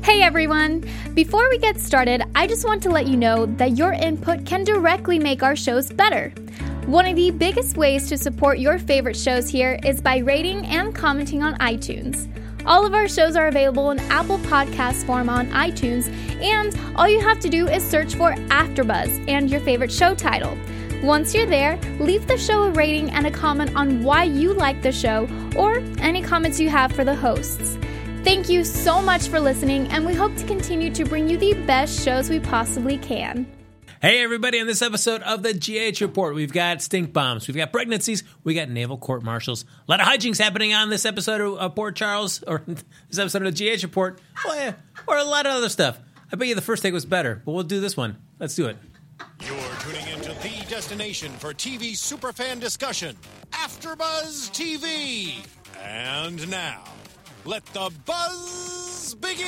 Hey everyone! Before we get started, I just want to let you know that your input can directly make our shows better. One of the biggest ways to support your favorite shows here is by rating and commenting on iTunes. All of our shows are available in Apple Podcast form on iTunes, and all you have to do is search for AfterBuzz and your favorite show title. Once you're there, leave the show a rating and a comment on why you like the show or any comments you have for the hosts. Thank you so much for listening, and we hope to continue to bring you the best shows we possibly can. Hey, everybody, on this episode of the GH Report, we've got stink bombs, we've got pregnancies, we got naval court-martials. A lot of hijinks happening on this episode of Port Charles, or this episode of the GH Report, or a lot of other stuff. I bet you the first take was better, but we'll do this one. Let's do it. You're tuning into the destination for TV superfan discussion, AfterBuzz TV. And now, let the buzz begin.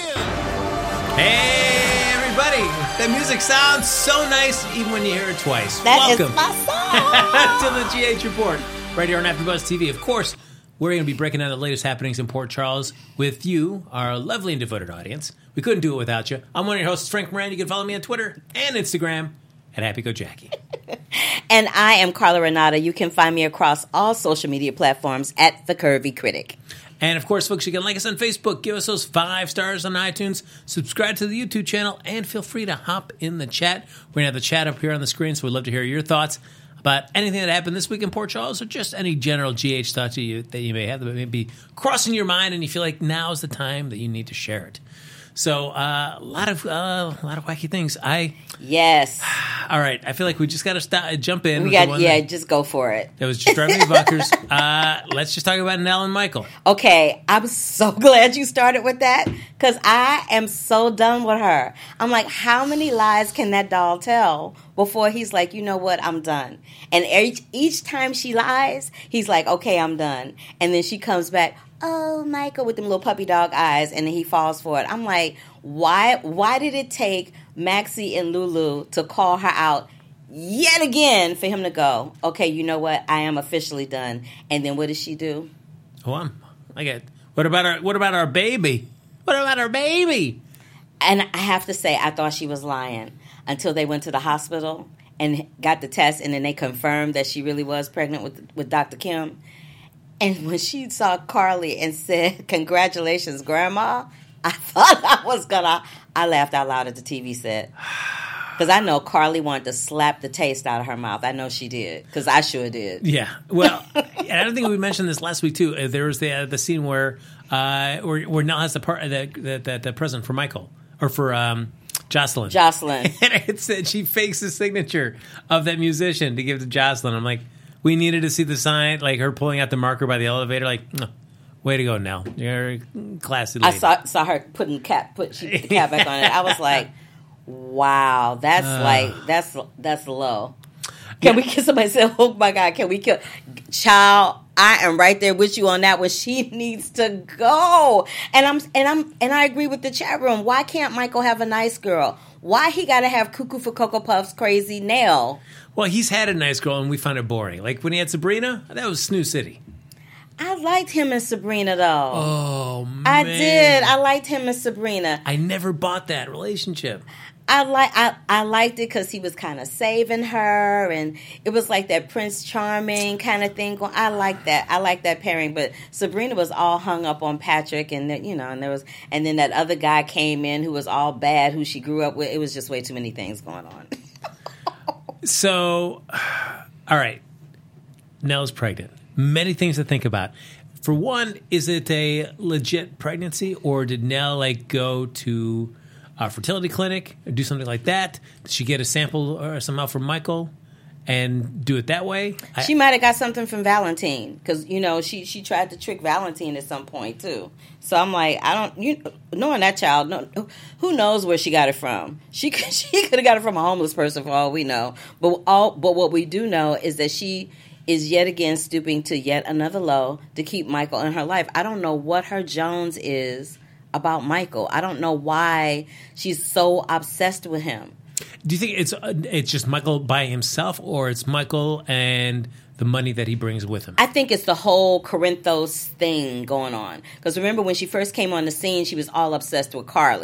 Hey, everybody. That music sounds so nice even when you hear it twice. Welcome is my song. To the GH Report, right here on AfterBuzz TV. Of course, we're going to be breaking down the latest happenings in Port Charles with you, our lovely and devoted audience. We couldn't do it without you. I'm one of your hosts, Frank Moran. You can follow me on Twitter and Instagram at HappyGoJackie. And I am Carla Renata. You can find me across all social media platforms at The Curvy Critic. And, of course, folks, you can like us on Facebook, give us those 5 stars on iTunes, subscribe to the YouTube channel, and feel free to hop in the chat. We're going to have the chat up here on the screen, so we'd love to hear your thoughts about anything that happened this week in Port Charles or just any general GH thoughts that you may have that may be crossing your mind and you feel like now's the time that you need to share it. So, a lot of wacky things. Yes. All right. I feel like we just got to jump in. Just go for it. That was just driving me bunkers. Let's just talk about Nell and Michael. Okay. I'm so glad you started with that because I am so done with her. I'm like, how many lies can that doll tell before he's like, you know what, I'm done? And each time she lies, he's like, okay, I'm done. And then she comes back, oh, Michael, with them little puppy dog eyes, and then he falls for it. I'm like, why did it take Maxie and Lulu to call her out yet again for him to go, okay, you know what, I am officially done. And then what does she do? What about our baby? What about our baby? And I have to say, I thought she was lying until they went to the hospital and got the test, and then they confirmed that she really was pregnant with Dr. Kim. And when she saw Carly and said, congratulations, Grandma, I thought I laughed out loud at the TV set. Because I know Carly wanted to slap the taste out of her mouth. I know she did, because I sure did. Yeah. Well, and I don't think we mentioned this last week, too. There was the scene where Nell has the present for Michael, or for Jocelyn. Jocelyn. And it said she fakes the signature of that musician to give to Jocelyn. I'm like, we needed to see the sign, like her pulling out the marker by the elevator. Like, oh, way to go, Nell. You're a classy lady. I saw her she put the cap back on it. I was like, wow, that's low. Can we kill somebody? Say, oh my God, can we kill? Child, I am right there with you on that one. She needs to go. And I agree with the chat room. Why can't Michael have a nice girl? Why he got to have Cuckoo for Cocoa Puffs crazy Nell? Well, he's had a nice girl, and we found it boring. Like, when he had Sabrina, that was Snoo City. I liked him and Sabrina, though. Oh, man. I did. I liked him and Sabrina. I never bought that relationship. I liked it because he was kind of saving her, and it was like that Prince Charming kind of thing. I like that. I like that pairing. But Sabrina was all hung up on Patrick, and then, and then that other guy came in who was all bad, who she grew up with. It was just way too many things going on. So, all right, Nell's pregnant. Many things to think about. For one, is it a legit pregnancy, or did Nell go to a fertility clinic or do something like that? Did she get a sample or somehow from Michael and do it that way? She might have got something from Valentine because she tried to trick Valentine at some point too. So I'm like, knowing that child, who knows where she got it from? She could have got it from a homeless person for all we know. But what we do know is that she is yet again stooping to yet another low to keep Michael in her life. I don't know what her Jones is about Michael. I don't know why she's so obsessed with him. Do you think it's just Michael by himself, or it's Michael and the money that he brings with him? I think it's the whole Corinthos thing going on. Because remember when she first came on the scene, she was all obsessed with Carly.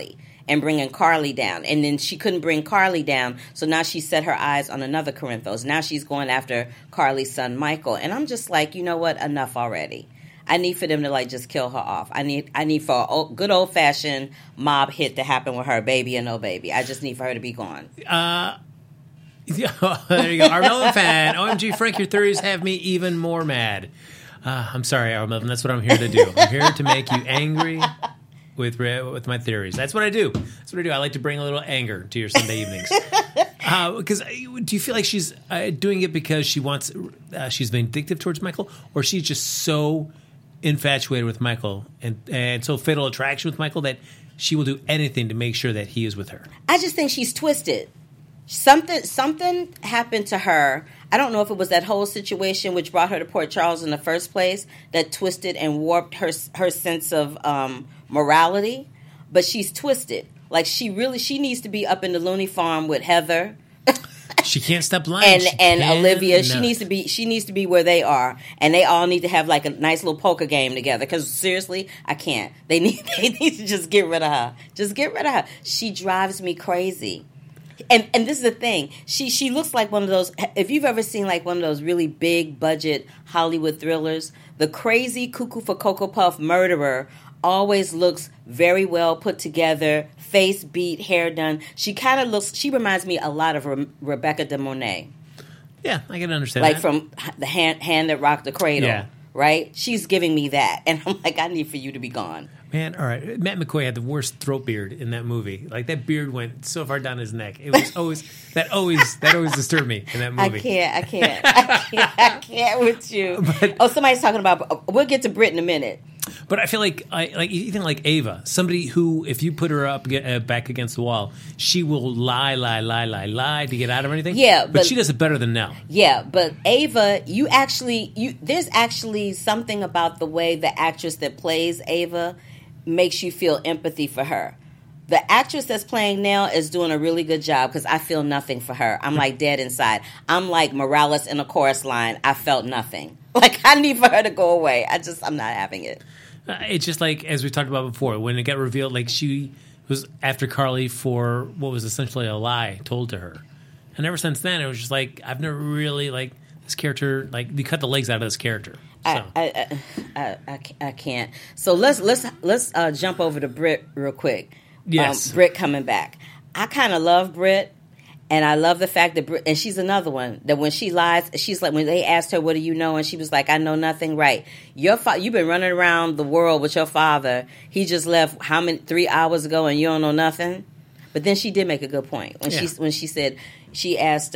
and bringing Carly down. And then she couldn't bring Carly down, so now she set her eyes on another Corinthos. Now she's going after Carly's son, Michael. And I'm just like, you know what? Enough already. I need for them to like just kill her off. I need for a good old fashioned mob hit to happen with her, baby or no baby. I just need for her to be gone. Yeah, there you go. Our Melvin fan. OMG, Frank, your theories have me even more mad. I'm sorry, our Melvin. That's what I'm here to do. I'm here to make you angry with my theories. That's what I do. That's what I do. I like to bring a little anger to your Sunday evenings. Because do you feel like she's doing it because she wants she's vindictive towards Michael, or she's just so infatuated with Michael and so fatal attraction with Michael that she will do anything to make sure that he is with her? I just think she's twisted. Something happened to her. I don't know if it was that whole situation which brought her to Port Charles in the first place that twisted and warped her sense of morality. But she's twisted. Like she needs to be up in the Looney Farm with Heather. She can't stop lying. And Olivia, she needs to be where they are, and they all need to have like a nice little poker game together. Because seriously, I can't. They need to just get rid of her. Just get rid of her. She drives me crazy. And this is the thing. She looks like one of those. If you've ever seen like one of those really big budget Hollywood thrillers, the crazy cuckoo for Cocoa Puff murderer always looks very well put together, face beat, hair done. She reminds me a lot of Rebecca De Mornay. Yeah, I can understand like that. From the hand that rocked the cradle. Yeah. Right? She's giving me that. And I'm like, I need for you to be gone. Man, all right. Matt McCoy had the worst throat beard in that movie. Like that beard went so far down his neck. It was always that always disturbed me in that movie. I can't with you. But, somebody's talking about. We'll get to Brit in a minute. But I feel like even like Ava, somebody who, if you put her up back against the wall, she will lie to get out of anything. Yeah, but she does it better than Nell. Yeah, but Ava, there's actually something about the way the actress that plays Ava makes you feel empathy for her. The actress that's playing Nell is doing a really good job because I feel nothing for her. I'm like dead inside. I'm like Morales in a chorus line. I felt nothing. Like I need for her to go away. I'm not having it. It's just like, as we talked about before, when it got revealed, like she was after Carly for what was essentially a lie told to her. And ever since then, it was just like, I've never really, like, this character, like, you cut the legs out of this character. So. I can't. So let's jump over to Brit real quick. Yes. Brit coming back. I kind of love Brit. And I love the fact that Brit, and she's another one, that when she lies, she's like, when they asked her, what do you know? And she was like, I know nothing. Right. You've been running around the world with your father. He just left 3 hours ago and you don't know nothing? But then she did make a good point. When she said, she asked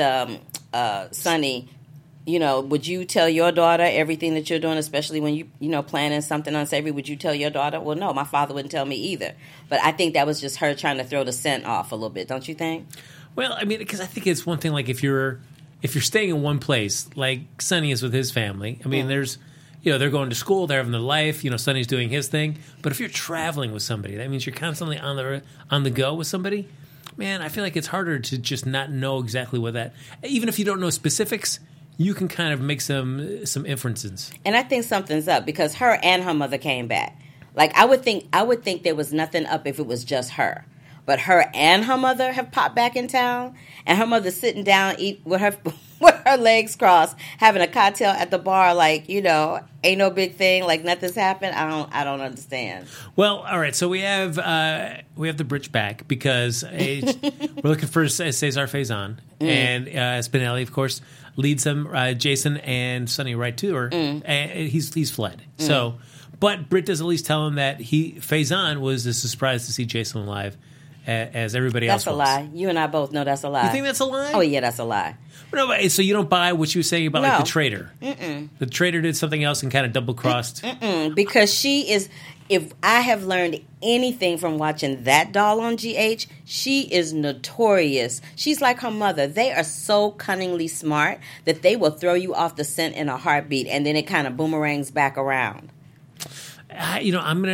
Sonny, would you tell your daughter everything that you're doing, especially when you planning something unsavory? Would you tell your daughter? Well, no, my father wouldn't tell me either. But I think that was just her trying to throw the scent off a little bit, don't you think? Well, I mean, because I think it's one thing, like, if you're staying in one place, like Sonny is with his family, I mean, there's, they're going to school, they're having their life, Sonny's doing his thing. But if you're traveling with somebody, that means you're constantly on the go with somebody. Man, I feel like it's harder to just not know exactly what that, even if you don't know specifics, you can kind of make some inferences. And I think something's up because her and her mother came back. Like, I would think there was nothing up if it was just her. But her and her mother have popped back in town, and her mother's sitting down, eat with her legs crossed, having a cocktail at the bar, like, ain't no big thing, like nothing's happened. I don't understand. Well, all right, so we have the Brit back because we're looking for Cesar Faison, and Spinelli, of course, leads them, Jason and Sonny right to her, and he's fled. So, but Brit does at least tell him that Faison was as surprised to see Jason alive as everybody else was. That's a lie. You and I both know that's a lie. You think that's a lie? Oh, yeah, that's a lie. No, so you don't buy what you were saying about like the traitor? Mm-mm. The traitor did something else and kind of double-crossed? Because she is, if I have learned anything from watching that doll on GH, she is notorious. She's like her mother. They are so cunningly smart that they will throw you off the scent in a heartbeat, and then it kind of boomerangs back around. I'm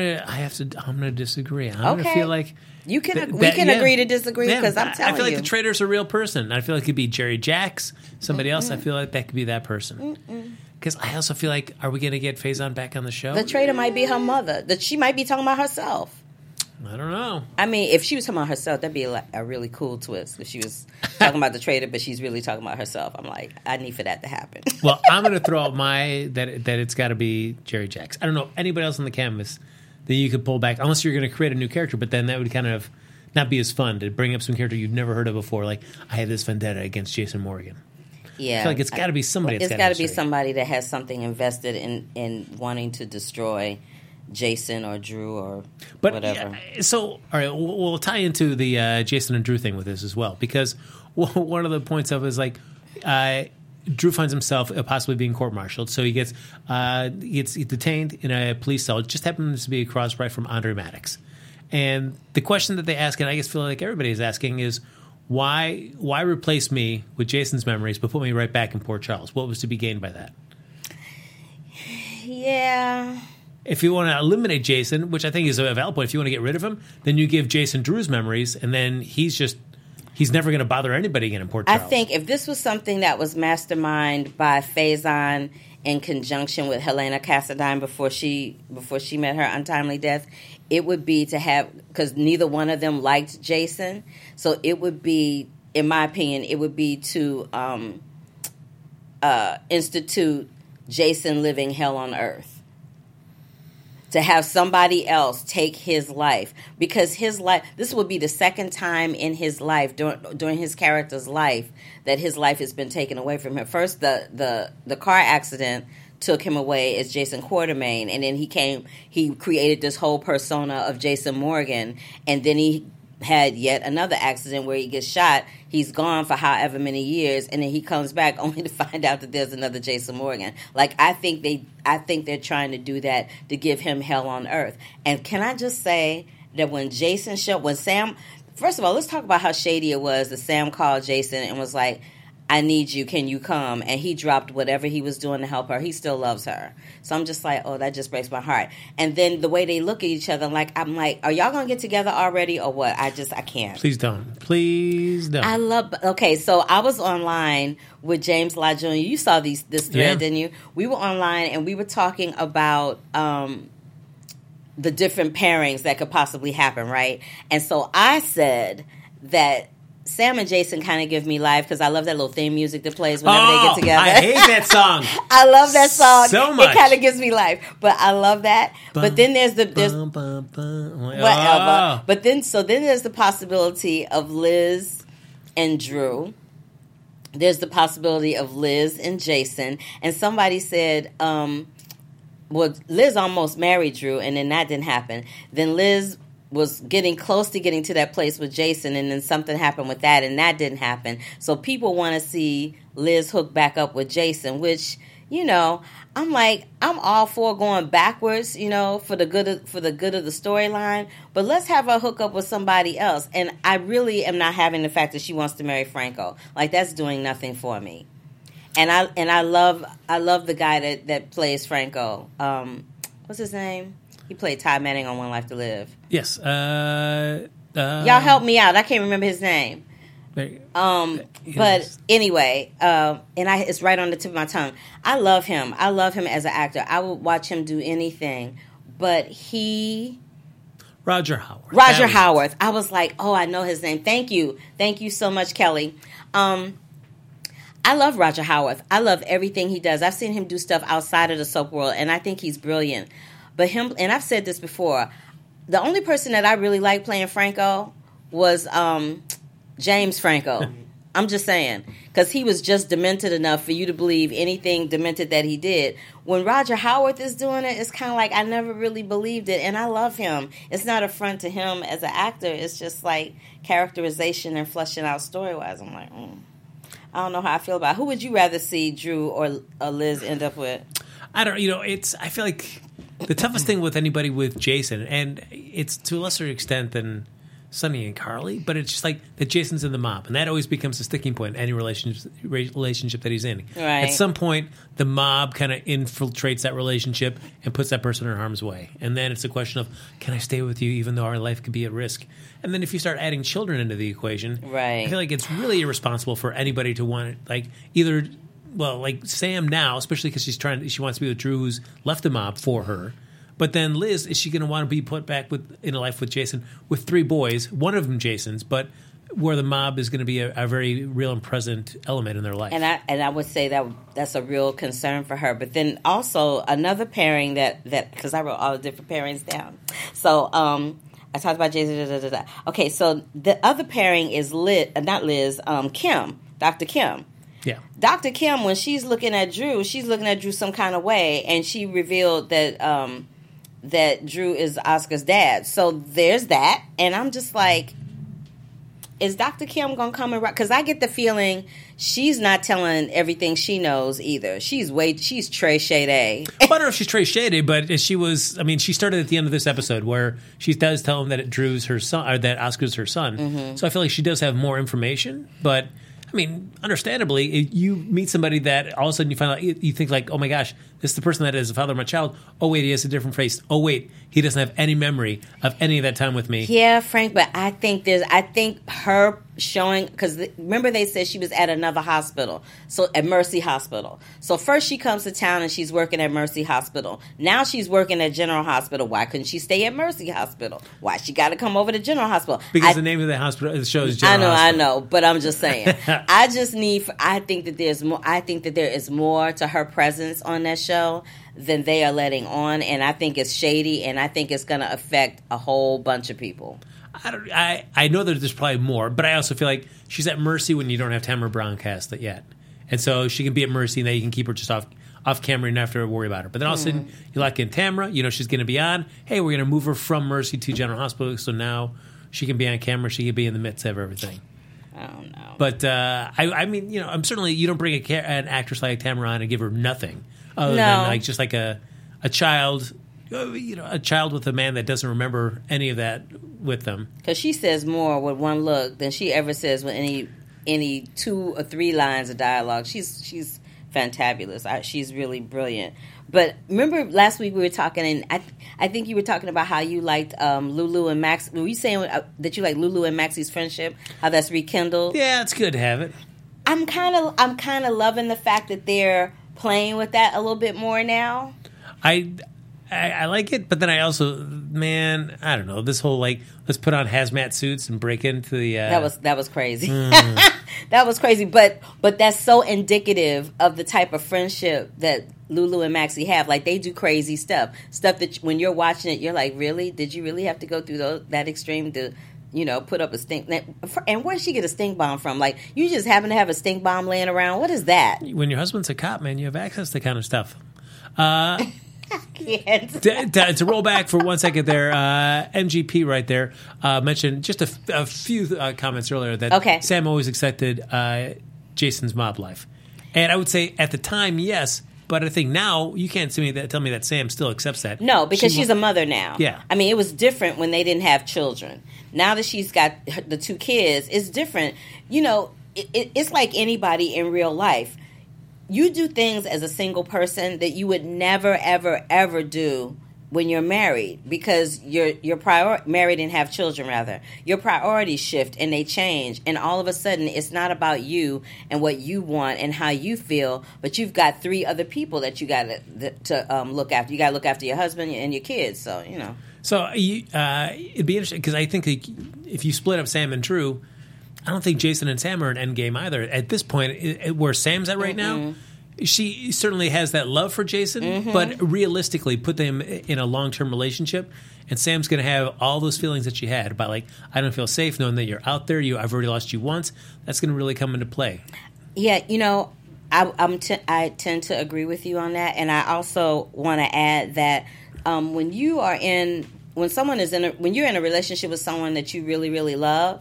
gonna disagree. I'm gonna feel like we can agree to disagree because I'm telling you. I feel like the traitor's a real person. I feel like it could be Jerry Jacks, somebody else. I feel like that could be that person. Because I also feel like, are we going to get Faison back on the show? The traitor might be her mother. That she might be talking about herself. I don't know. I mean, if she was talking about herself, that'd be like a really cool twist. If she was talking about the traitor, but she's really talking about herself, I'm like, I need for that to happen. Well, I'm going to throw out that it's got to be Jerry Jacks. I don't know anybody else on the canvas that you could pull back, unless you're going to create a new character. But then that would kind of not be as fun to bring up some character you've never heard of before. Like, I had this vendetta against Jason Morgan. Yeah, I feel like it's got to be somebody. It's got to be somebody that has something invested in wanting to destroy Jason or Drew or whatever. Yeah, so, all right, we'll tie into the Jason and Drew thing with this as well, because one of the points of it is like Drew finds himself possibly being court-martialed, so he gets detained in a police cell. It just happens to be across right from Andre Maddox. And the question that they ask, and I guess feel like everybody is asking, is why replace me with Jason's memories but put me right back in Port Charles? What was to be gained by that? Yeah. If you want to eliminate Jason, which I think is a valid point, if you want to get rid of him, then you give Jason Drew's memories, and then he's never going to bother anybody again in Port Charles. I think if this was something that was masterminded by Faison in conjunction with Helena Cassadine before she met her untimely death, it would be to have, because neither one of them liked Jason, so it would be, in my opinion, it would be to institute Jason living hell on earth. To have somebody else take his life, because his life, this would be the second time in his life, during his character's life, that his life has been taken away from him. First, the car accident took him away as Jason Quartermain, and then he created this whole persona of Jason Morgan, and then he had yet another accident where he gets shot. He's gone for however many years, and then he comes back only to find out that there's another Jason Morgan. Like, I think they're trying to do that to give him hell on earth. And can I just say that when Sam, first of all, let's talk about how shady it was that Sam called Jason and was like, I need you, can you come? And he dropped whatever he was doing to help her. He still loves her. So I'm just like, oh, that just breaks my heart. And then the way they look at each other, I'm like, are y'all going to get together already or what? I can't. Please don't. Please don't. Okay, so I was online with James Lott Jr. You saw this thread, didn't you? We were online and we were talking about the different pairings that could possibly happen, right? And so I said that Sam and Jason kind of give me life because I love that little theme music that plays whenever they get together. I hate that song. I love that song so much. It kind of gives me life, but I love that. But then there's whatever. But then there's the possibility of Liz and Drew. There's the possibility of Liz and Jason. And somebody said, Liz almost married Drew, and then that didn't happen. Then Liz was getting close to getting to that place with Jason, and then something happened with that, and that didn't happen. So people want to see Liz hook back up with Jason, which, I'm like, I'm all for going backwards, for the good of the storyline. But let's have her hook up with somebody else. And I really am not having the fact that she wants to marry Franco. Like, that's doing nothing for me. And I love the guy that plays Franco. What's his name? He played Ty Manning on One Life to Live. Yes. Y'all help me out. I can't remember his name. But anyway, it's right on the tip of my tongue. I love him. I love him as an actor. I would watch him do anything. But Roger Howarth. Roger Howarth. I was like, oh, I know his name. Thank you. Thank you so much, Kelly. I love Roger Howarth. I love everything he does. I've seen him do stuff outside of the soap world, and I think he's brilliant. But him, and I've said this before, the only person that I really liked playing Franco was James Franco. I'm just saying. Because he was just demented enough for you to believe anything demented that he did. When Roger Howarth is doing it, it's kind of like I never really believed it. And I love him. It's not a front to him as an actor. It's just like characterization and fleshing out story-wise. I'm like, I don't know how I feel about it. Who would you rather see Drew or Liz end up with? I don't, I feel like the toughest thing with anybody with Jason, and it's to a lesser extent than Sonny and Carly, but it's just like that Jason's in the mob, and that always becomes a sticking point in any relationship that he's in. Right. At some point, the mob kind of infiltrates that relationship and puts that person in harm's way. And then it's a question of, can I stay with you even though our life could be at risk? And then if you start adding children into the equation, right. I feel like it's really irresponsible for anybody to want it, either... Well, like Sam now, especially because she wants to be with Drew, who's left the mob for her, But then Liz, is she going to want to be put back in a life with Jason with 3 boys, one of them Jason's, but where the mob is going to be a very real and present element in their life? And I would say that's a real concern for her. But then also another pairing that because I wrote all the different pairings down. So I talked about Jason. Okay, so the other pairing is Kim, Dr. Kim. Yeah. Dr. Kim, when she's looking at Drew some kind of way, and she revealed that that Drew is Oscar's dad. So there's that, and I'm just like, is Dr. Kim going to come and... Because I get the feeling she's not telling everything she knows either. She's Trey Shade. I don't know if she's Trey Shade, but she was... I mean, she started at the end of this episode where she does tell him that Drew's her son, or that Oscar's her son. Mm-hmm. So I feel like she does have more information, but... I mean, understandably, you meet somebody that all of a sudden you find out, you think like, oh my gosh, this is the person that is the father of my child. Oh wait, he has a different face. Oh wait, he doesn't have any memory of any of that time with me. Yeah, Frank, but I think her showing, because remember they said she was at another hospital, so at Mercy Hospital. So first she comes to town and she's working at Mercy Hospital. Now she's working at General Hospital. Why couldn't she stay at Mercy Hospital? Why she got to come over to General Hospital? Because the name of the hospital, the show is General Hospital. I know, but I'm just saying. I think that there's more. I think that there is more to her presence on that show than they are letting on, and I think it's shady, and I think it's going to affect a whole bunch of people. I know that there's probably more, but I also feel like she's at Mercy when you don't have Tamara Brown cast it yet, and so she can be at Mercy, and then you can keep her just off camera and not have to worry about her. But then all of a sudden you lock in Tamara, you know she's going to be on. Hey, we're going to move her from Mercy to General Hospital, so now she can be on camera. She can be in the midst of everything. I don't know. But I mean, you know, I'm certainly, you don't bring an actress like Tamara on and give her nothing other than like just like a child, you know, a child with a man that doesn't remember any of that with them. Because she says more with one look than she ever says with any 2 or 3 lines of dialogue. She's fantabulous. She's really brilliant. But remember last week we were talking, and I think you were talking about how you liked Lulu and Max. Were you saying that you like Lulu and Maxie's friendship? How that's rekindled? Yeah, it's good to have it. I'm kind of loving the fact that they're playing with that a little bit more now. I like it, but then I also, man, I don't know, this whole like, let's put on hazmat suits and break into the... That was crazy. That was crazy, but that's so indicative of the type of friendship that Lulu and Maxie have. Like, they do crazy stuff that when you're watching it, you're like, really? Did you really have to go through that extreme to, you know, put up a stink? And where did she get a stink bomb from? Like, you just happen to have a stink bomb laying around? What is that? When your husband's a cop, man, you have access to that kind of stuff. To roll back for 1 second there, MGP right there mentioned just a few comments earlier that Sam always accepted Jason's mob life. And I would say at the time, yes, but I think now you can't tell me that Sam still accepts that. No, because she's a mother now. Yeah. I mean, it was different when they didn't have children. Now that she's got the 2 kids, it's different. You know, it's like anybody in real life. You do things as a single person that you would never, ever, ever do when you're married, because you're married and have children, rather. Your priorities shift and they change, and all of a sudden it's not about you and what you want and how you feel, but you've got 3 other people that you got to look after. You got to look after your husband and your kids, so, you know. So it'd be interesting, because I think if you split up Sam and Drew, I don't think Jason and Sam are an endgame either. At this point, where Sam's at right now, she certainly has that love for Jason, but realistically put them in a long-term relationship, and Sam's going to have all those feelings that she had about, like, I don't feel safe knowing that you're out there. I've already lost you once. That's going to really come into play. Yeah, you know, I tend to agree with you on that, and I also want to add that when you're in a relationship with someone that you really, really love,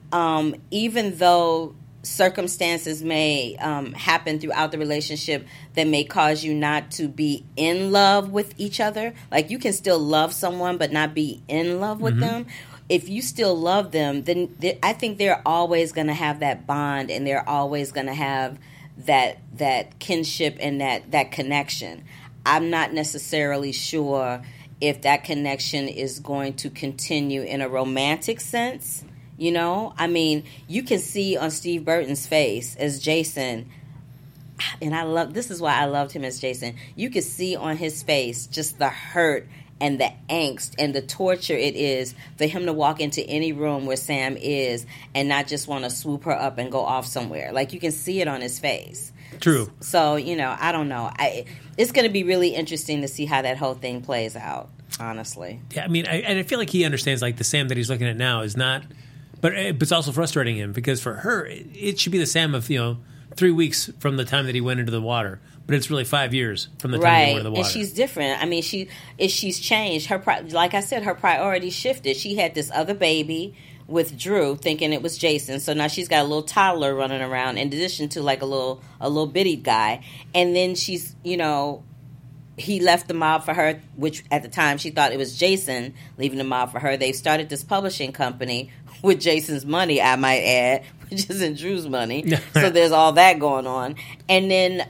even though circumstances may happen throughout the relationship that may cause you not to be in love with each other, like you can still love someone but not be in love with them. If you still love them, then I think they're always going to have that bond, and they're always going to have that kinship and that connection. I'm not necessarily sure if that connection is going to continue in a romantic sense. You know, I mean, you can see on Steve Burton's face as Jason, and this is why I loved him as Jason. You could see on his face just the hurt and the angst and the torture it is for him to walk into any room where Sam is and not just want to swoop her up and go off somewhere. Like, you can see it on his face. True. So, I don't know. It's going to be really interesting to see how that whole thing plays out, honestly. Yeah, I mean, I feel like he understands, like, the Sam that he's looking at now is not, but it's also frustrating him because for her, it should be the Sam of, 3 weeks from the time that he went into the water, but it's really 5 years from the time he went into the water. And she's different. I mean, she's changed. Like I said, her priorities shifted. She had this other baby with Drew, thinking it was Jason. So now she's got a little toddler running around in addition to like a little bitty guy. And then she's, he left the mob for her, which at the time she thought it was Jason leaving the mob for her. They started this publishing company with Jason's money, I might add, which isn't Drew's money. So there's all that going on. And then,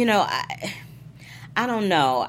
I don't know.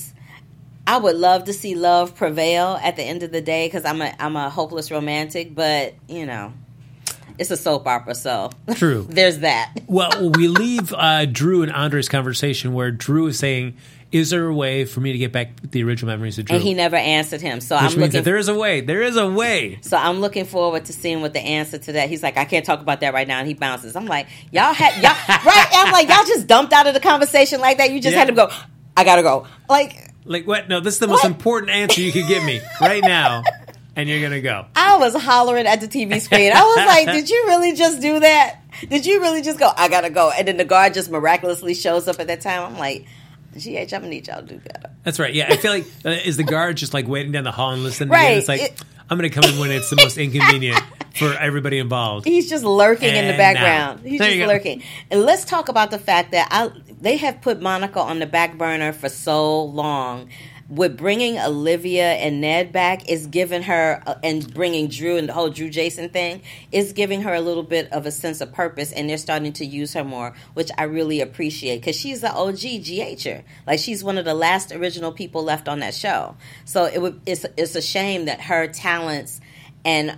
I would love to see love prevail at the end of the day because I'm a hopeless romantic, but, it's a soap opera, so true. There's that. Well, we leave Drew and Andre's conversation where Drew is saying, is there a way for me to get back the original memories of Drew? And he never answered him. So Which means that there is a way. There is a way. So I'm looking forward to seeing what the answer to that. He's like, I can't talk about that right now. And he bounces. I'm like, y'all right? I'm like, y'all just dumped out of the conversation like that. You just had him go, I gotta go. Like what? No, this is the most important answer you could give me right now. And you're going to go. I was hollering at the TV screen. I was like, did you really just do that? Did you really just go, I got to go? And then the guard just miraculously shows up at that time. I'm like, GH, I'm going to need y'all to do better. That's right. Yeah, I feel like, is the guard just like waiting down the hall and listening? Right. It's like, I'm going to come in when it's the most inconvenient for everybody involved. He's just lurking in the background. He's just lurking. And let's talk about the fact that they have put Monica on the back burner for so long. With bringing Olivia and Ned back is giving her, and bringing Drew and the whole Drew Jason thing, is giving her a little bit of a sense of purpose, and they're starting to use her more, which I really appreciate, because she's the OG GH'er. Like, she's one of the last original people left on that show. So it's a shame that her talents and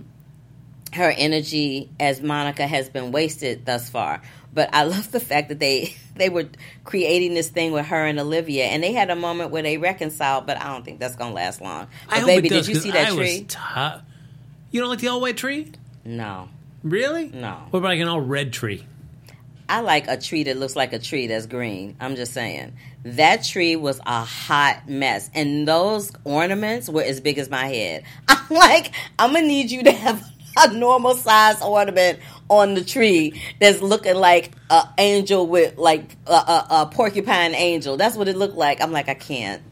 her energy as Monica has been wasted thus far. But I love the fact that they were creating this thing with her and Olivia, and they had a moment where they reconciled, but I don't think that's going to last long. But baby, did you see that tree? You don't like the all-white tree? No. Really? No. What about like an all-red tree? I like a tree that looks like a tree that's green. I'm just saying. That tree was a hot mess, and those ornaments were as big as my head. I'm like, I'm going to need you to have a normal size ornament on the tree that's looking like an angel with like a porcupine angel. That's what it looked like. I'm like, I can't.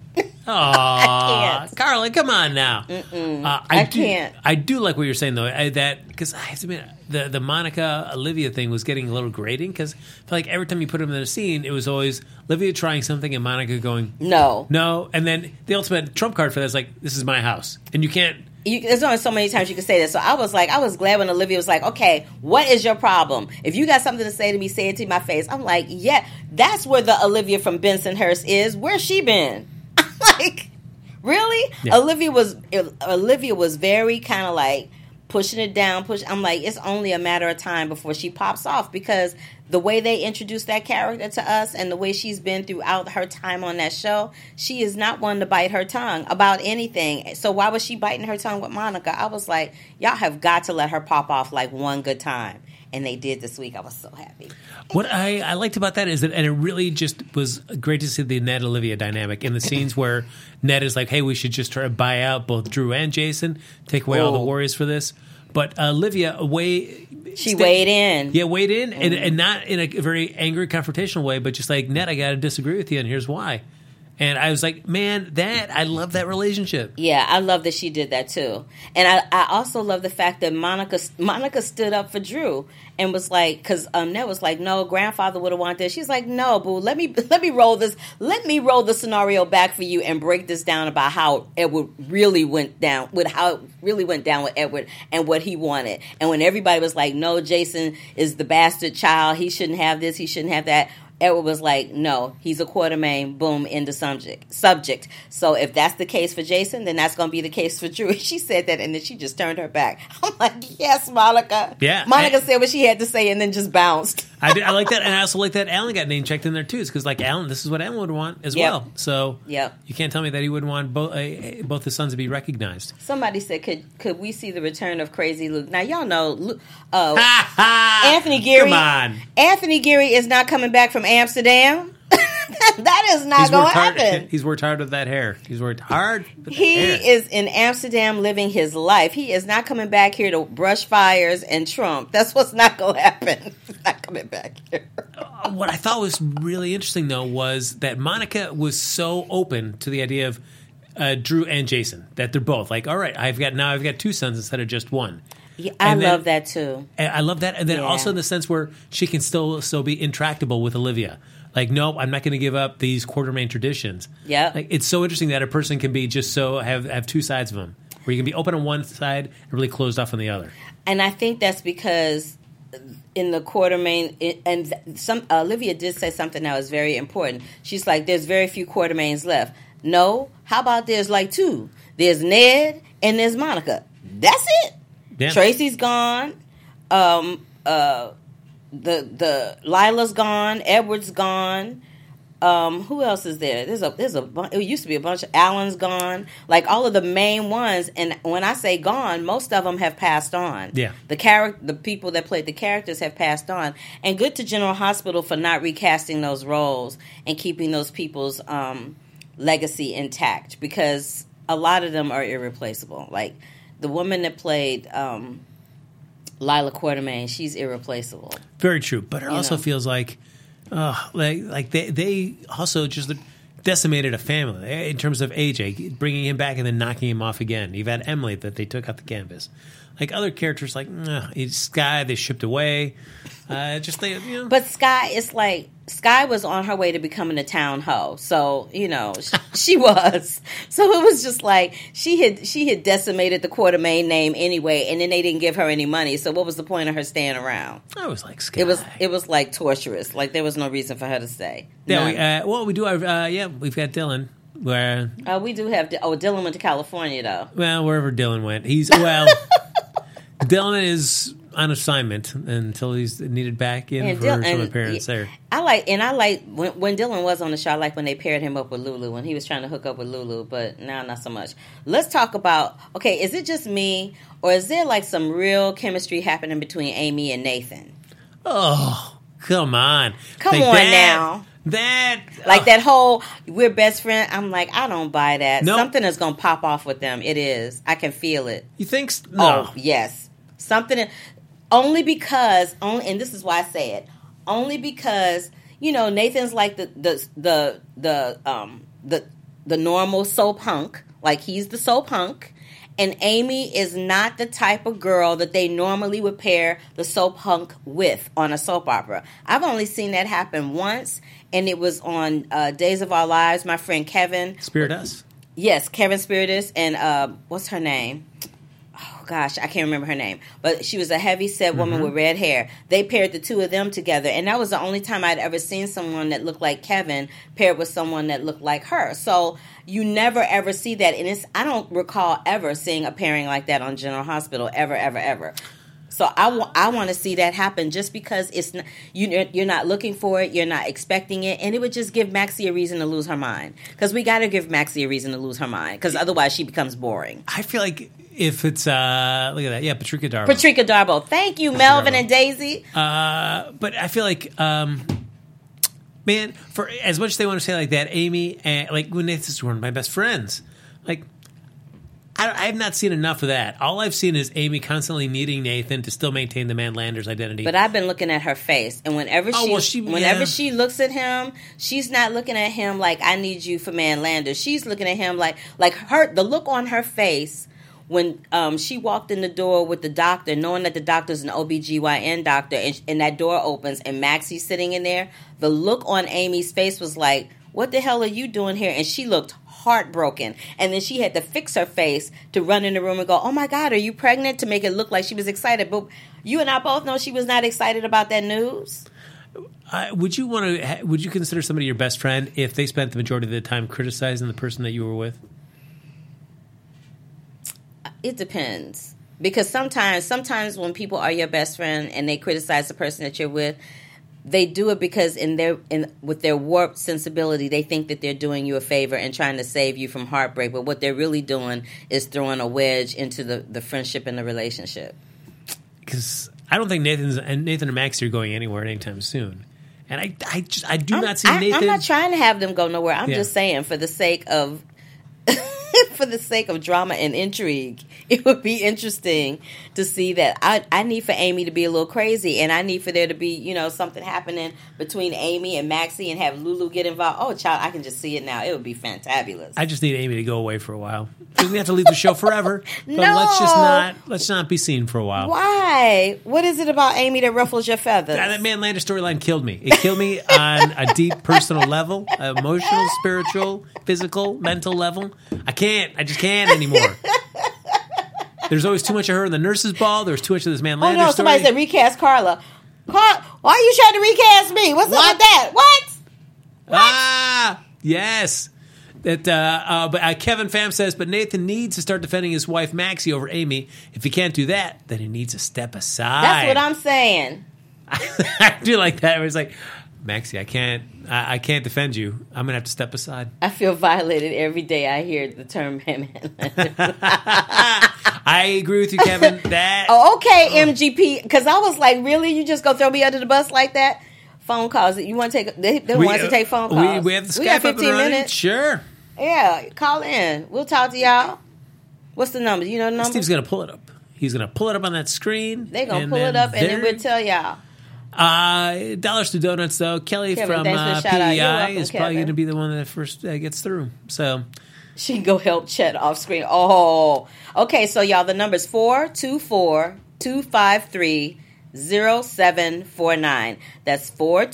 Aw, Carla, come on now. I can't. I do like what you're saying though. Because I have to admit, the Monica Olivia thing was getting a little grating. Because I feel like every time you put them in a scene, it was always Olivia trying something and Monica going no, and then the ultimate trump card for that is like, this is my house, and you can't. There's only so many times you can say that. So I was glad when Olivia was like, okay, what is your problem? If you got something to say to me, say it to my face. I'm like, yeah, that's where the Olivia from Bensonhurst is. Where's she been? I'm like, really? Yeah. Olivia was very kind of like pushing it down. I'm like, it's only a matter of time before she pops off, because the way they introduced that character to us and the way she's been throughout her time on that show, she is not one to bite her tongue about anything. So why was she biting her tongue with Monica? I was like, y'all have got to let her pop off like one good time. And they did this week. I was so happy. What I liked about that is that, and it really just was great to see the Ned Olivia dynamic in the scenes where Ned is like, hey, we should just try to buy out both Drew and Jason, take away all the worries for this. But Olivia She weighed in. Yeah, weighed in, and not in a very angry, confrontational way, but just like, Ned, I got to disagree with you, and here's why. And I was like, man, I love that relationship. Yeah, I love that she did that too. And I also love the fact that Monica stood up for Drew and was like, because Ned was like, no, grandfather would have wanted this. She's like, no, boo, let me roll this. Let me roll the scenario back for you and break this down about how Edward really went down with Edward and what he wanted. And when everybody was like, no, Jason is the bastard child. He shouldn't have this. He shouldn't have that. Edward was like, no, he's a Quartermain, boom, end the subject. So if that's the case for Jason, then that's going to be the case for Drew. She said that, and then she just turned her back. I'm like, yes, Monica. Yeah. Monica said what she had to say and then just bounced. I like that, and I also like that Alan got name checked in there too. It's because like Alan, this is what Alan would want as well. So you can't tell me that he wouldn't want both his sons to be recognized. Somebody said, "Could we see the return of Crazy Luke?" Now y'all know Anthony Geary. Come on, Anthony Geary is not coming back from Amsterdam. That is not going to happen. He's worked hard with that hair. He's worked hard with He that hair. is in Amsterdam living his life. He is not coming back here to brush fires and Trump. That's what's not going to happen. He's not coming back here. What I thought was really interesting, though, was that Monica was so open to the idea of Drew and Jason, that they're both like, all right, I've got two sons instead of just one. Yeah, I love that, too. I love that. And then also in the sense where she can still be intractable with Olivia. Like, nope, I'm not going to give up these Quartermaine traditions. Yeah. Like, it's so interesting that a person can be just so have two sides of them, where you can be open on one side and really closed off on the other. And I think that's because in the Quartermaine, and Olivia did say something that was very important. She's like, there's very few Quartermaines left. No, how about there's like two? There's Ned and there's Monica. That's it. Yeah. Tracy's gone. The Lila's gone. Edward's gone. Who else is there? There's a it used to be a bunch of Alan's gone. Like all of the main ones, and when I say gone, most of them have passed on. Yeah. The people that played the characters have passed on. And good to General Hospital for not recasting those roles and keeping those people's legacy intact, because a lot of them are irreplaceable. Like the woman that played Lila Quartermaine, she's irreplaceable. Very true, but it also feels like they also just decimated a family in terms of AJ, bringing him back and then knocking him off again. You've had Emily that they took out the canvas. Like other characters, like Skye, they shipped away. But Skye is like Skye was on her way to becoming a town hoe, so she was. So it was just like she had decimated the Quartermaine name anyway, and then they didn't give her any money. So what was the point of her staying around? I was like Skye. It was like torturous. Like there was no reason for her to stay. Yeah, we do. We've got Dylan. Where we do have. Dylan went to California though. Well, wherever Dylan went, Dylan is on assignment until he's needed back in for some appearance there. I like when Dylan was on the show. I like when they paired him up with Lulu when he was trying to hook up with Lulu, but now not so much. Let's talk about, is it just me or is there like some real chemistry happening between Amy and Nathan? Oh, come on. Now. That whole we're best friend. I'm like, I don't buy that. Nope. Something is going to pop off with them. It is. I can feel it. You think? No. Oh, yes. Something, only because, and this is why I say it, only because, Nathan's like the normal soap hunk, like he's the soap hunk, and Amy is not the type of girl that they normally would pair the soap hunk with on a soap opera. I've only seen that happen once, and it was on Days of Our Lives. My friend Kevin Spiritus. Yes, Kevin Spiritus, and what's her name? Oh, gosh, I can't remember her name. But she was a heavy-set woman with red hair. They paired the two of them together, and that was the only time I'd ever seen someone that looked like Kevin paired with someone that looked like her. So you never, ever see that. And I don't recall ever seeing a pairing like that on General Hospital, ever, ever, ever. So I want to see that happen just because it's not, you're not looking for it, you're not expecting it, and it would just give Maxie a reason to lose her mind. Because we got to give Maxie a reason to lose her mind, because otherwise she becomes boring. I feel like if it's look at that, Patrika Darbo. Patrika Darbo, thank you, Melvin and Daisy. But I feel like, man, for as much as they want to say like that, Amy and like when Nathan's one of my best friends, like. I have not seen enough of that. All I've seen is Amy constantly needing Nathan to still maintain the man Landers identity. But I've been looking at her face, and whenever she looks at him, she's not looking at him like I need you for man Landers. She's looking at him like the look on her face when she walked in the door with the doctor, knowing that the doctor's an OBGYN doctor, and that door opens and Maxie's sitting in there. The look on Amy's face was like, "What the hell are you doing here?" And she looked heartbroken, and then she had to fix her face to run in the room and go, "Oh my God, are you pregnant?" to make it look like she was excited. But you and I both know she was not excited about that news. Would you consider somebody your best friend if they spent the majority of the time criticizing the person that you were with? It depends, because sometimes when people are your best friend and they criticize the person that you're with, they do it because with their warped sensibility, they think that they're doing you a favor and trying to save you from heartbreak. But what they're really doing is throwing a wedge into the friendship and the relationship. Because I don't think Nathan and Maxie are going anywhere anytime soon. And I do not see Nathan. I'm not trying to have them go nowhere. I'm Yeah. just saying for the sake of for the sake of drama and intrigue, it would be interesting to see that. I need for Amy to be a little crazy, and I need for there to be, something happening between Amy and Maxie, and have Lulu get involved. Oh, child, I can just see it now. It would be fantabulous. I just need Amy to go away for a while. Doesn't have to leave the show forever. But No. let's not be seen for a while. Why? What is it about Amy that ruffles your feathers? That Man Landis storyline killed me. It killed me on a deep personal level, emotional, spiritual, physical, mental level. I just can't anymore. There's always too much of her in the nurse's ball. There's too much of this Man Landis story. Somebody said recast Carla. Why are you trying to recast me? What's up with that? What? Ah, yes. But Kevin Pham says, but Nathan needs to start defending his wife Maxie over Amy. If he can't do that, then he needs to step aside. That's what I'm saying. I do like that. Where it's like, Maxie, I can't defend you. I'm gonna have to step aside. I feel violated every day I hear the term man. I agree with you, Kevin. That MGP. Because I was like, really? You just go throw me under the bus like that? Phone calls. You want to take? They want us to take phone calls. We have the Skype We got up and 15 running. minutes. Sure. Yeah, call in. We'll talk to y'all. What's the number? You know the number? Steve's gonna pull it up. He's gonna pull it up on that screen. They're gonna pull it up, and then we'll tell y'all. Dollars to Donuts, though. Kelly Kevin, from thanks for the shout out. You're PEI welcome, is probably Kevin. going to be the one that first gets through. So She can go help Chet off screen. Oh, okay. So y'all, the number's 424-253-0749. That's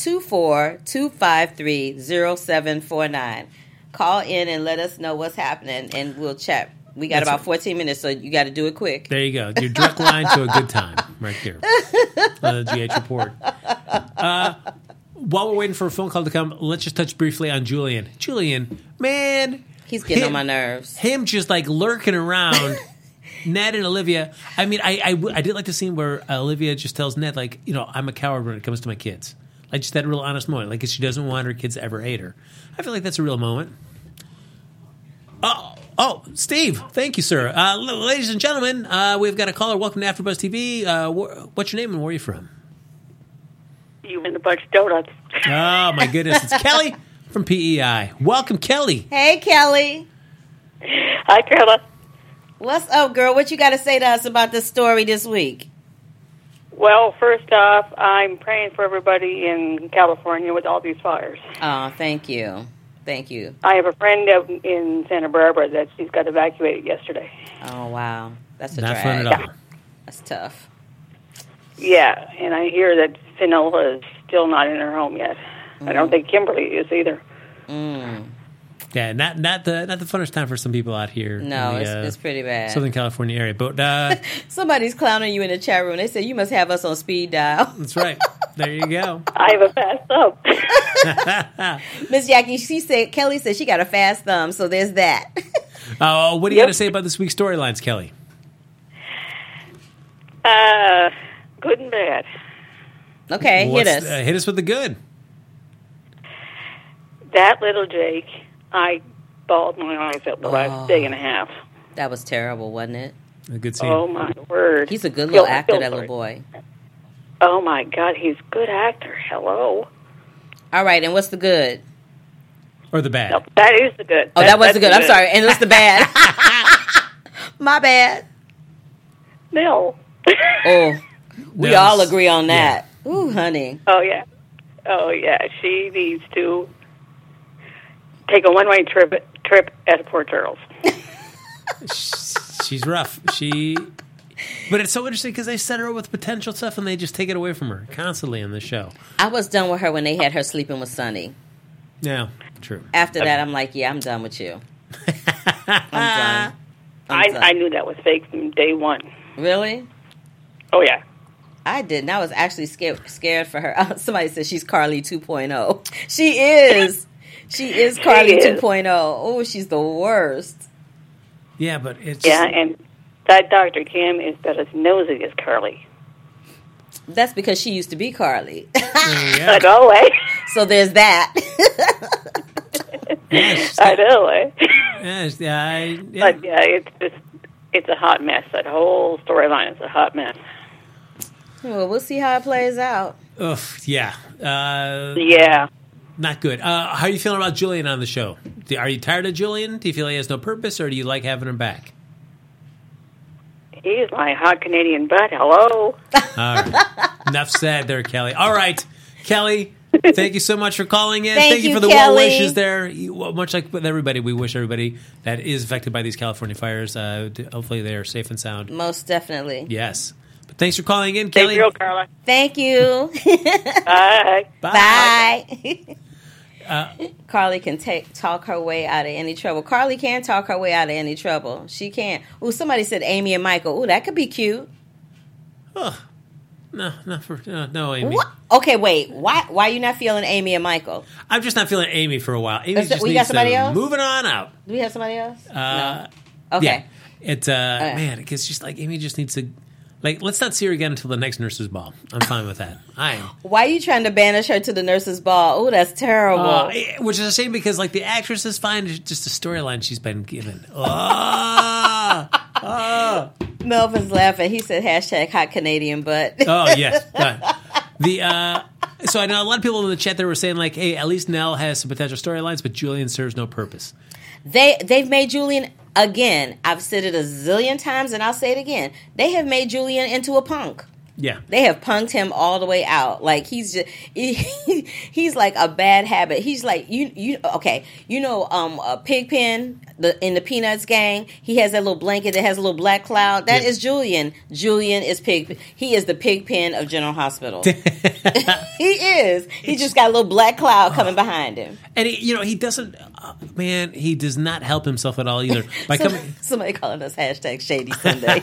424-253-0749. Call in and let us know what's happening, and we'll chat. We got about 14 minutes, so you got to do it quick. there you go. Your direct line to a good time right there on the GH Report. While we're waiting for a phone call to come, let's just touch briefly on Julian. Julian, man. He's getting on my nerves. Him just like lurking around. Ned and Olivia. I mean, I did like the scene where Olivia just tells Ned, like, I'm a coward when it comes to my kids. Like, just that real honest moment. Like, she doesn't want her kids to ever hate her. I feel like that's a real moment. Oh, Steve. Thank you, sir. Ladies and gentlemen, we've got a caller. Welcome to AfterBuzz TV. What's your name and where are you from? You and a bunch of donuts. Oh, my goodness. It's Kelly from PEI. Welcome, Kelly. Hey, Kelly. Hi, Carla. What's up, girl? What you got to say to us about this story this week? Well, first off, I'm praying for everybody in California with all these fires. Oh, thank you. Thank you. I have a friend out in Santa Barbara that she's got evacuated yesterday. Oh, wow. That's a Not drag. fun at all. That's tough. Yeah, and I hear that Finola is still not in her home yet. I don't think Kimberly is either. Yeah, not the funnest time for some people out here. No, in the, it's pretty bad. Southern California area. But Somebody's clowning you in the chat room. They said you must have us on speed dial. that's right. There you go. I have a fast thumb. Miss Jackie, Kelly said she got a fast thumb, so there's that. What do you got to say about this week's storylines, Kelly? Good and bad. Okay, hit us. Hit us with the good. That little Jake, I bawled my eyes out the last day and a half. That was terrible, wasn't it? A good scene. Oh, my word. He's a good little actor, Feel that sorry. little boy. Oh, my God, he's a good actor. Hello. All right, and what's the good? Or the bad. No, that is the good. Oh, that was the good. I'm sorry. And what's the bad? My bad. No. Oh, we That all was- agree on that. Ooh, honey. Oh, yeah. Oh, yeah. She needs to take a one-way trip at Port Charles. She's rough. But it's so interesting because they set her up with potential stuff and they just take it away from her constantly in the show. I was done with her when they had her sleeping with Sonny. Yeah, true. After that, I'm like, yeah, I'm done with you. I'm done. I knew that was fake from day one. Really? Oh, yeah. I didn't. I was actually scared for her. Somebody said she's Carly 2.0. She is. She is Carly 2.0. Oh, she's the worst. Yeah, but it's... Yeah, and that Dr. Kim is about as nosy as Carly. That's because she used to be Carly. I know, eh? So there's that. I know, eh? Yes, yeah. But yeah, it's a hot mess. That whole storyline is a hot mess. Well, we'll see how it plays out. Ugh, yeah. Yeah. Not good. How are you feeling about Julian on the show? Are you tired of Julian? Do you feel he has no purpose, or do you like having him back? He's my hot Canadian butt. Hello. All right. Enough said there, Kelly. All right, Kelly, thank you so much for calling in. Thank you, for the Kelly. well wishes there. Much like with everybody, we wish everybody that is affected by these California fires, hopefully they are safe and sound. Most definitely. Yes. But thanks for calling in, Kelly. Thank you, Carla. Thank you. Bye. Bye. Carly can talk her way out of any trouble. Carly can talk her way out of any trouble. She can. Ooh, somebody said Amy and Michael. Ooh, that could be cute. Oh, no, Amy. What? Okay, wait. Why are you not feeling Amy and Michael? I'm just not feeling Amy for a while. Amy just we needs got somebody to else? moving on out. Do we have somebody else? No. Okay. Yeah. It's man, it's just like Amy just needs to. Like, let's not see her again until the next nurse's ball. I'm fine with that. I am. Why are you trying to banish her to the nurse's ball? Oh, that's terrible. Which is a shame because, like, the actress is fine. It's just the storyline she's been given. Melvin's laughing. He said hashtag hot Canadian butt. Oh, yes. So I know a lot of people in the chat that were saying, like, hey, at least Nell has some potential storylines, but Julian serves no purpose. They've made Julian, again, I've said it a zillion times and I'll say it again. They have made Julian into a punk. Yeah. They have punked him all the way out. Like he's just he's like a bad habit. He's like Pigpen in the Peanuts gang. He has that little blanket that has a little black cloud. That is Julian. Julian is Pigpen. He is the Pigpen of General Hospital. He is. He just got a little black cloud coming behind him. And he doesn't. Man, he does not help himself at all either. Somebody calling us hashtag Shady Sunday.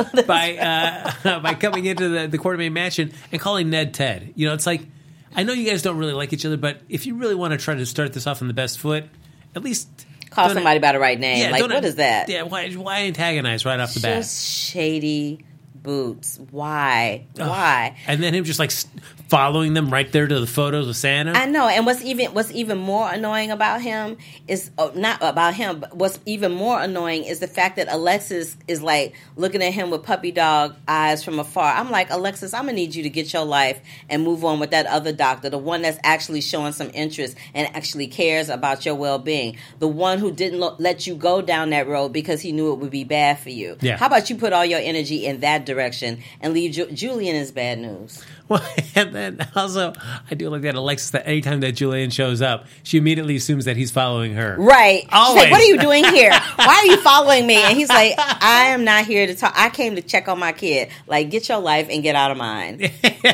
by coming into the Quartermaine Mansion and calling Ned Ted. It's like, I know you guys don't really like each other, but if you really want to try to start this off on the best foot, at least call somebody by the right name. Yeah, like, what is that? Yeah, why antagonize right off the bat? Just shady boots. Why? Why? And then him just like following them right there to the photos of Santa. I know. And what's even more annoying about him is not about him, but what's even more annoying is the fact that Alexis is like looking at him with puppy dog eyes from afar. I'm like, Alexis, I'm gonna need you to get your life and move on with that other doctor, the one that's actually showing some interest and actually cares about your well-being, the one who didn't let you go down that road because he knew it would be bad for you. Yeah. How about you put all your energy in that direction and leave Julian is bad news. Well, and then also, I do like that Alexis, that anytime that Julian shows up, she immediately assumes that he's following her. Right. Always. She's like, what are you doing here? Why are you following me? And he's like, I am not here to talk. I came to check on my kid. Like, get your life and get out of mine.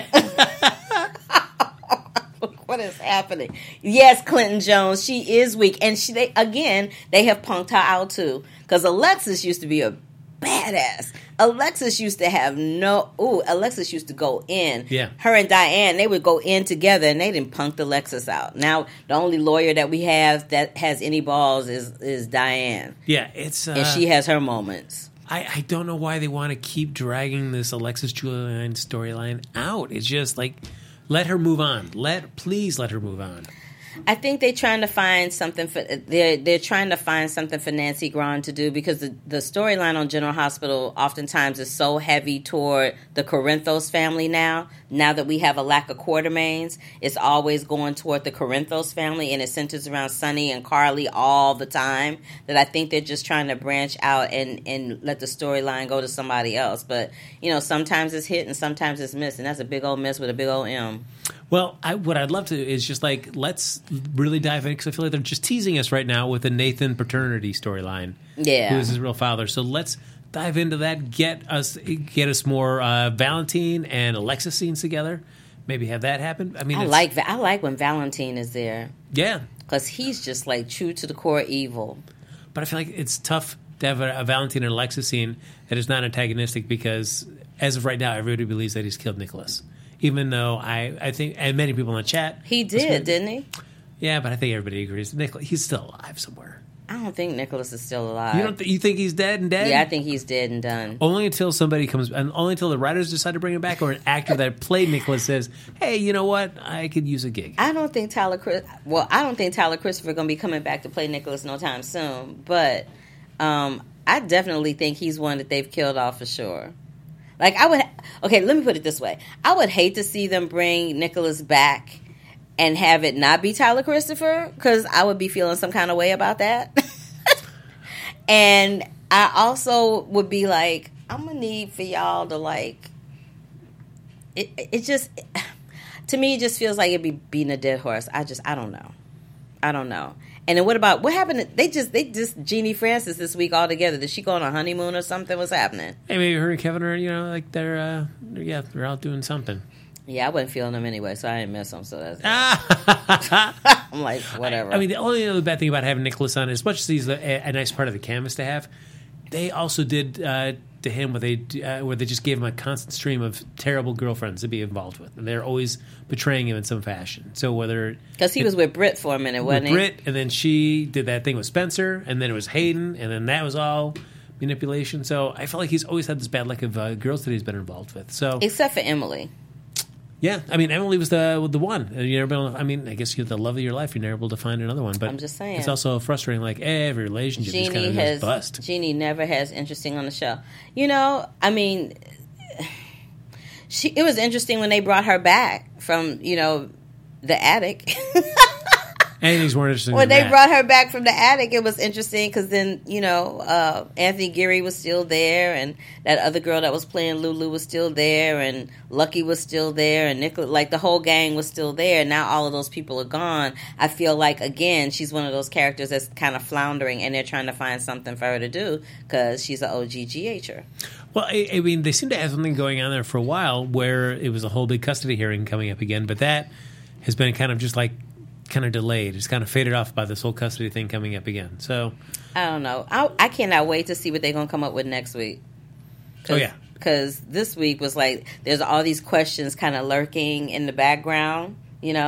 What is happening? Yes, Clinton Jones, she is weak. And they have punked her out too. Because Alexis used to be a badass. Alexis used to have Alexis used to go in. Yeah. Her and Diane, they would go in together and they didn't punk Alexis out. Now, the only lawyer that we have that has any balls is Diane. Yeah, it's... and she has her moments. I don't know why they want to keep dragging this Alexis Julian storyline out. It's just like, let her move on. Please let her move on. I think they're trying to find something for they're trying to find something for Nancy Grahn to do because the storyline on General Hospital oftentimes is so heavy toward the Corinthos family now. Now that we have a lack of Quartermaines, it's always going toward the Corinthos family and it centers around Sonny and Carly all the time. That I think they're just trying to branch out and let the storyline go to somebody else. But sometimes it's hit and sometimes it's missed, and that's a big old miss with a big old M. Well, what I'd love to is just like, let's really dive in because I feel like they're just teasing us right now with the Nathan paternity storyline. Yeah. Who is his real father. So let's dive into that, get us more Valentine and Alexis scenes together. Maybe have that happen. I mean, I like when Valentine is there. Yeah. Because he's just like true to the core evil. But I feel like it's tough to have a Valentine and Alexis scene that is not antagonistic because as of right now, everybody believes that he's killed Nicholas. Even though I think, and many people in the chat... He did, didn't he? Yeah, but I think everybody agrees. Nicholas, he's still alive somewhere. I don't think Nicholas is still alive. You don't? You think he's dead and dead? Yeah, I think he's dead and done. Only until somebody comes, and only until the writers decide to bring him back, or an actor that played Nicholas says, "Hey, you know what? I could use a gig." I don't think Tyler Christopher going to be coming back to play Nicholas no time soon. But I definitely think he's one that they've killed off for sure. Like okay, let me put it this way: I would hate to see them bring Nicholas back and have it not be Tyler Christopher, because I would be feeling some kind of way about that. And I also would be like, I'm gonna need for y'all to like. It just, to me, it just feels like it'd be beating a dead horse. I don't know. And then what happened? They just Jeannie Francis this week altogether. Did she go on a honeymoon or something? What's happening? Hey, maybe her and Kevin are, like they're out doing something. Yeah, I wasn't feeling them anyway, so I didn't miss them. So that's I'm like, whatever. I mean, the only other bad thing about having Nicholas on, as much as he's a nice part of the canvas to have, they also did to him where they just gave him a constant stream of terrible girlfriends to be involved with, and they're always betraying him in some fashion. So whether because he was with Britt for a minute, wasn't he? Britt, and then she did that thing with Spencer, and then it was Hayden, and then that was all manipulation. So I feel like he's always had this bad luck of girls that he's been involved with. So except for Emily. Yeah, I mean, Emily was the one. You never been, I mean, I guess you're the love of your life. You're never able to find another one. But I'm just saying, it's also frustrating. Like every relationship just kind of goes bust. Jeannie never has interesting on the show. You know, I mean, it was interesting when they brought her back from the attic. Anything's more interesting. When than they brought her back from the attic, it was interesting because then Anthony Geary was still there, and that other girl that was playing Lulu was still there, and Lucky was still there, and Nicholas, like the whole gang was still there. Now all of those people are gone. I feel like again she's one of those characters that's kind of floundering, and they're trying to find something for her to do because she's an OG GH'er. Well, I mean, they seem to have something going on there for a while where it was a whole big custody hearing coming up again, but that has been kind of just like. Kind of delayed. It's kind of faded off by this whole custody thing coming up again. So I don't know. I cannot wait to see what they're going to come up with next week. Oh, yeah. Because this week was like, there's all these questions kind of lurking in the background,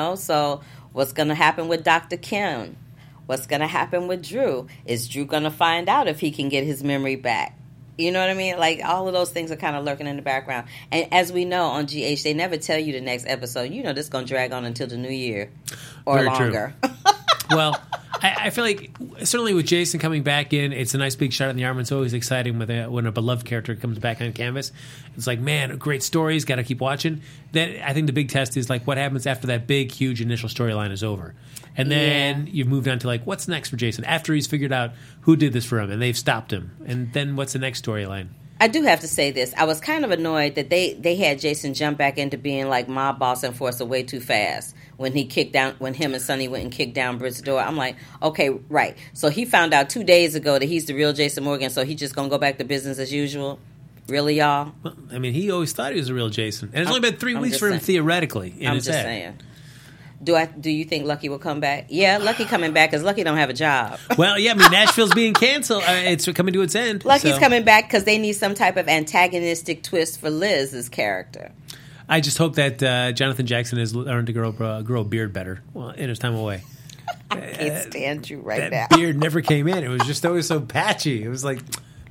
So what's going to happen with Dr. Kim? What's going to happen with Drew? Is Drew going to find out if he can get his memory back? You know what I mean? Like, all of those things are kind of lurking in the background. And as we know on GH, they never tell you the next episode. You know this is going to drag on until the new year or Very longer. Well, I feel like certainly with Jason coming back in, it's a nice big shot in the arm. It's always exciting when a beloved character comes back on canvas. It's like, man, great stories, got to keep watching. Then I think the big test is like what happens after that big, huge initial storyline is over. And then you've moved on to like, what's next for Jason? After he's figured out who did this for him and they've stopped him. And then what's the next storyline? I do have to say this. I was kind of annoyed that they had Jason jump back into being like mob boss enforcer way too fast when him and Sonny went and kicked down Britt's door. I'm like, okay, right. So he found out 2 days ago that he's the real Jason Morgan, so he's just going to go back to business as usual? Really, y'all? Well, I mean, he always thought he was the real Jason. And it's only been 3 weeks for him theoretically in his head. I'm just saying. Do you think Lucky will come back? Yeah, Lucky coming back because Lucky don't have a job. Well, yeah, I mean, Nashville's being canceled. It's coming to its end. Lucky's coming back because they need some type of antagonistic twist for Liz's character. I just hope that Jonathan Jackson has learned to grow a beard better in his time away. I can't stand you right now. That beard never came in. It was just always so patchy. It was like,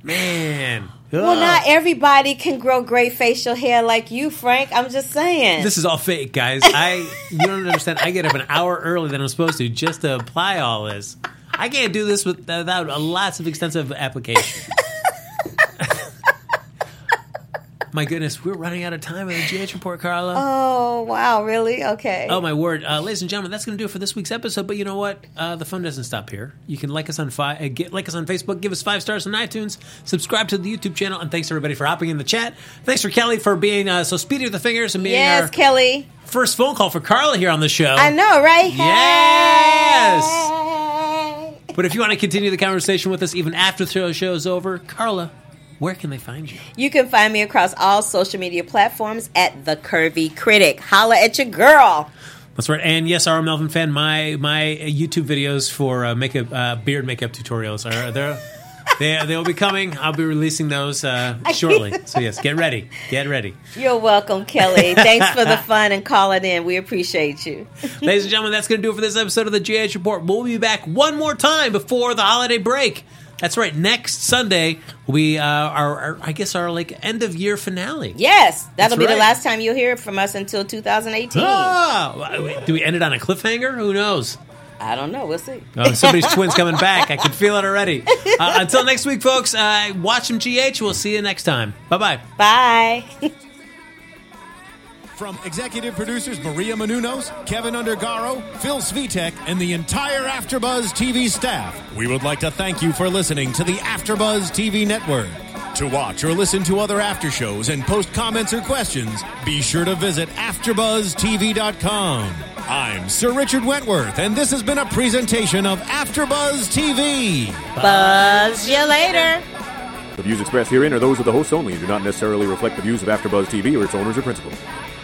man. Well, not everybody can grow great facial hair like you, Frank. I'm just saying. This is all fake, guys. You don't understand. I get up an hour early than I'm supposed to just to apply all this. I can't do this without lots of extensive application. My goodness, we're running out of time on the GH Report, Carla. Oh, wow, really? Okay. Oh, my word. Ladies and gentlemen, that's going to do it for this week's episode. But you know what? The fun doesn't stop here. You can like us on Facebook, give us 5 stars on iTunes, subscribe to the YouTube channel, and thanks, everybody, for hopping in the chat. Thanks for Kelly for being so speedy with the fingers and being our Kelly. First phone call for Carla here on the show. I know, right? Yes! Hey. But if you want to continue the conversation with us even after the show is over, Carla, where can they find you? You can find me across all social media platforms at The Curvy Critic. Holla at your girl. That's right. And yes, our Melvin fan, my YouTube videos for beard makeup tutorials are there. They will be coming. I'll be releasing those shortly. So, yes, get ready. Get ready. You're welcome, Kelly. Thanks for the fun and calling in. We appreciate you. Ladies and gentlemen, that's going to do it for this episode of the GH Report. We'll be back one more time before the holiday break. That's right. Next Sunday will be our like end of year finale. Yes, that'll be right. the last time you'll hear from us until 2018. Do we end it on a cliffhanger? Who knows? I don't know. We'll see. Somebody's twin's coming back. I can feel it already. Until next week, folks, watch some GH. We'll see you next time. Bye-bye. Bye. From executive producers Maria Menounos, Kevin Undergaro, Phil Svitek, and the entire AfterBuzz TV staff, we would like to thank you for listening to the AfterBuzz TV network. To watch or listen to other after shows and post comments or questions, be sure to visit AfterBuzzTV.com. I'm Sir Richard Wentworth, and this has been a presentation of AfterBuzz TV. Buzz you later. The views expressed herein are those of the hosts only and do not necessarily reflect the views of AfterBuzz TV or its owners or principals.